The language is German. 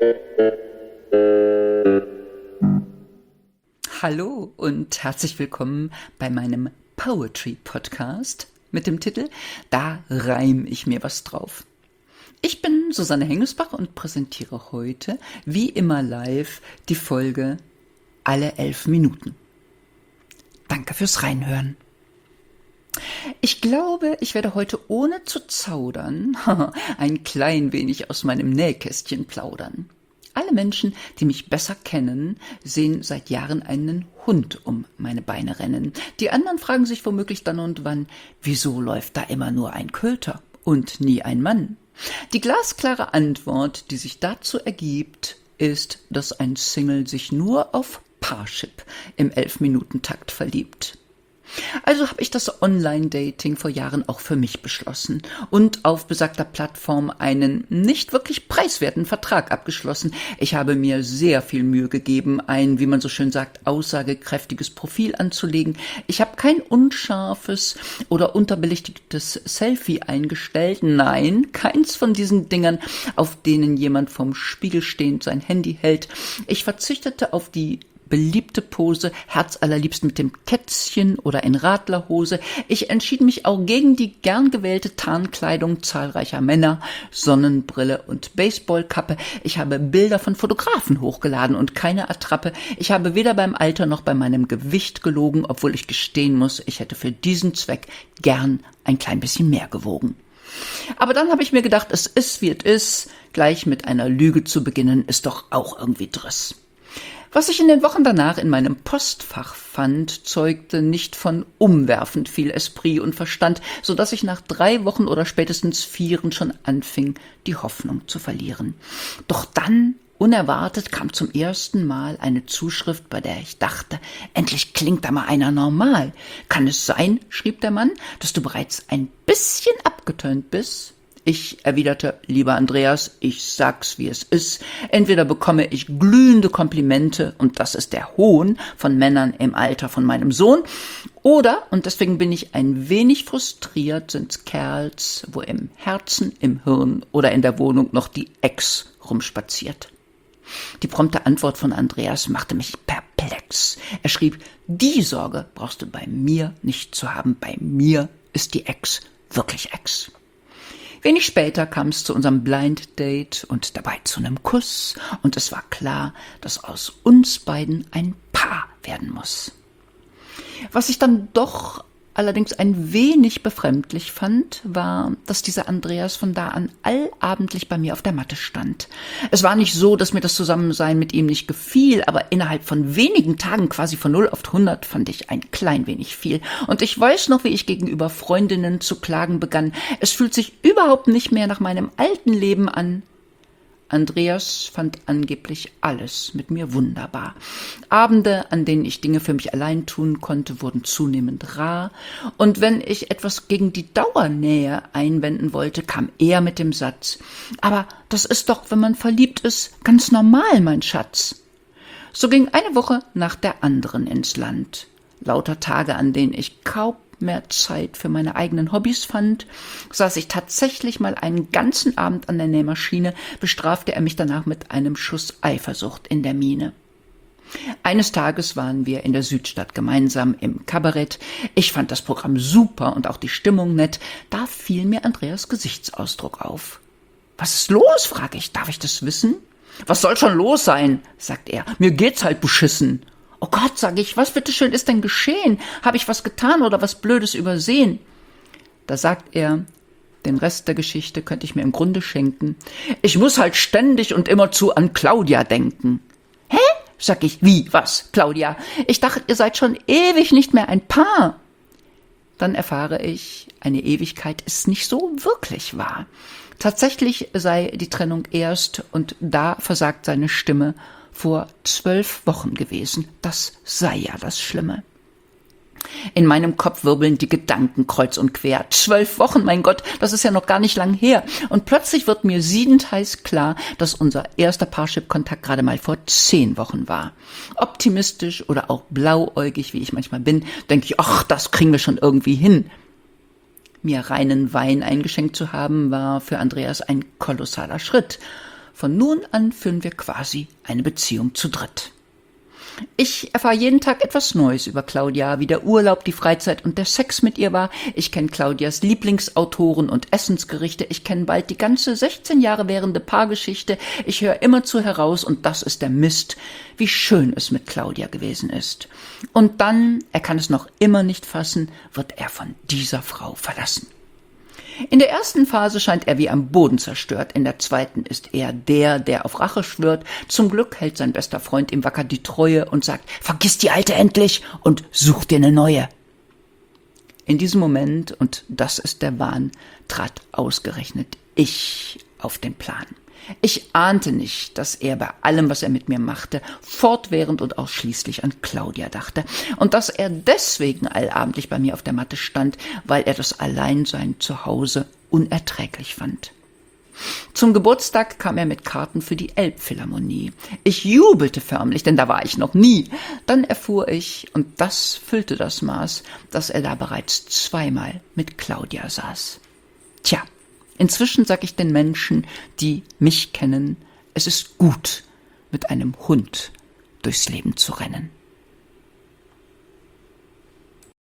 Hallo und herzlich willkommen bei meinem Poetry Podcast mit dem Titel Da reim ich mir was drauf. Ich bin Susanne Hengesbach und präsentiere heute, wie immer live, die Folge Alle 11 Minuten. Danke fürs Reinhören. Ich glaube, ich werde heute ohne zu zaudern ein klein wenig aus meinem Nähkästchen plaudern. Alle Menschen, die mich besser kennen, sehen seit Jahren einen Hund um meine Beine rennen. Die anderen fragen sich womöglich dann und wann, wieso läuft da immer nur ein Köter und nie ein Mann? Die glasklare Antwort, die sich dazu ergibt, ist, dass ein Single sich nur auf Parship im 11-Minuten-Takt verliebt. Also habe ich das Online-Dating vor Jahren auch für mich beschlossen und auf besagter Plattform einen nicht wirklich preiswerten Vertrag abgeschlossen. Ich habe mir sehr viel Mühe gegeben, ein, wie man so schön sagt, aussagekräftiges Profil anzulegen. Ich habe kein unscharfes oder unterbelichtigtes Selfie eingestellt. Nein, keins von diesen Dingern, auf denen jemand vorm Spiegel stehend sein Handy hält. Ich verzichtete auf die beliebte Pose, herzallerliebst mit dem Kätzchen oder in Radlerhose. Ich entschied mich auch gegen die gern gewählte Tarnkleidung zahlreicher Männer, Sonnenbrille und Baseballkappe. Ich habe Bilder von Fotografen hochgeladen und keine Attrappe. Ich habe weder beim Alter noch bei meinem Gewicht gelogen, obwohl ich gestehen muss, ich hätte für diesen Zweck gern ein klein bisschen mehr gewogen. Aber dann habe ich mir gedacht, es ist, wie es ist. Gleich mit einer Lüge zu beginnen, ist doch auch irgendwie Driss. Was ich in den Wochen danach in meinem Postfach fand, zeugte nicht von umwerfend viel Esprit und Verstand, so dass ich nach 3 Wochen oder spätestens 4 schon anfing, die Hoffnung zu verlieren. Doch dann, unerwartet, kam zum ersten Mal eine Zuschrift, bei der ich dachte, endlich klingt da mal einer normal. Kann es sein, schrieb der Mann, dass du bereits ein bisschen abgetönt bist? Ich erwiderte, lieber Andreas, ich sag's, wie es ist. Entweder bekomme ich glühende Komplimente, und das ist der Hohn von Männern im Alter von meinem Sohn, oder, und deswegen bin ich ein wenig frustriert, sind's Kerls, wo im Herzen, im Hirn oder in der Wohnung noch die Ex rumspaziert. Die prompte Antwort von Andreas machte mich perplex. Er schrieb, die Sorge brauchst du bei mir nicht zu haben. Bei mir ist die Ex wirklich Ex. Wenig später kam es zu unserem Blind Date und dabei zu einem Kuss und es war klar, dass aus uns beiden ein Paar werden muss. Was ich dann doch allerdings ein wenig befremdlich fand, war, dass dieser Andreas von da an allabendlich bei mir auf der Matte stand. Es war nicht so, dass mir das Zusammensein mit ihm nicht gefiel, aber innerhalb von wenigen Tagen, quasi von 0 auf 100, fand ich ein klein wenig viel. Und ich weiß noch, wie ich gegenüber Freundinnen zu klagen begann. Es fühlt sich überhaupt nicht mehr nach meinem alten Leben an. Andreas fand angeblich alles mit mir wunderbar. Abende, an denen ich Dinge für mich allein tun konnte, wurden zunehmend rar. Und wenn ich etwas gegen die Dauernähe einwenden wollte, kam er mit dem Satz, »Aber das ist doch, wenn man verliebt ist, ganz normal, mein Schatz.« So ging eine Woche nach der anderen ins Land. Lauter Tage, an denen ich kaum mehr Zeit für meine eigenen Hobbys fand, saß ich tatsächlich mal einen ganzen Abend an der Nähmaschine, bestrafte er mich danach mit einem Schuss Eifersucht in der Miene. Eines Tages waren wir in der Südstadt gemeinsam im Kabarett. Ich fand das Programm super und auch die Stimmung nett. Da fiel mir Andreas Gesichtsausdruck auf. »Was ist los?« frage ich. »Darf ich das wissen?« »Was soll schon los sein?« sagt er. »Mir geht's halt beschissen.« »Oh Gott«, sage ich, »was bitteschön ist denn geschehen? Habe ich was getan oder was Blödes übersehen?« Da sagt er, den Rest der Geschichte könnte ich mir im Grunde schenken. »Ich muss halt ständig und immerzu an Claudia denken.« »Hä?« sag ich. »Wie, was, Claudia? Ich dachte, ihr seid schon ewig nicht mehr ein Paar.« Dann erfahre ich, eine Ewigkeit ist nicht so wirklich wahr. Tatsächlich sei die Trennung erst, und da versagt seine Stimme, vor 12 Wochen gewesen. Das sei ja das Schlimme. In meinem Kopf wirbeln die Gedanken kreuz und quer. 12 Wochen, mein Gott, das ist ja noch gar nicht lang her. Und plötzlich wird mir siedend heiß klar, dass unser erster Parship-Kontakt gerade mal vor 10 Wochen war. Optimistisch oder auch blauäugig, wie ich manchmal bin, denke ich, ach, das kriegen wir schon irgendwie hin. Mir reinen Wein eingeschenkt zu haben, war für Andreas ein kolossaler Schritt. Von nun an führen wir quasi eine Beziehung zu dritt. Ich erfahre jeden Tag etwas Neues über Claudia, wie der Urlaub, die Freizeit und der Sex mit ihr war. Ich kenne Claudias Lieblingsautoren und Essensgerichte. Ich kenne bald die ganze 16 Jahre währende Paargeschichte. Ich höre immerzu heraus, und das ist der Mist, wie schön es mit Claudia gewesen ist. Und dann, er kann es noch immer nicht fassen, wird er von dieser Frau verlassen. In der ersten Phase scheint er wie am Boden zerstört, in der zweiten ist er der auf Rache schwört. Zum Glück hält sein bester Freund ihm wacker die Treue und sagt, vergiss die Alte endlich und such dir eine neue. In diesem Moment, und das ist der Wahn, trat ausgerechnet ich auf den Plan. Ich ahnte nicht, dass er bei allem, was er mit mir machte, fortwährend und ausschließlich an Claudia dachte und dass er deswegen allabendlich bei mir auf der Matte stand, weil er das Alleinsein zu Hause unerträglich fand. Zum Geburtstag kam er mit Karten für die Elbphilharmonie. Ich jubelte förmlich, denn da war ich noch nie. Dann erfuhr ich, und das füllte das Maß, dass er da bereits zweimal mit Claudia saß. Tja. Inzwischen sag ich den Menschen, die mich kennen, es ist gut, mit einem Hund durchs Leben zu rennen.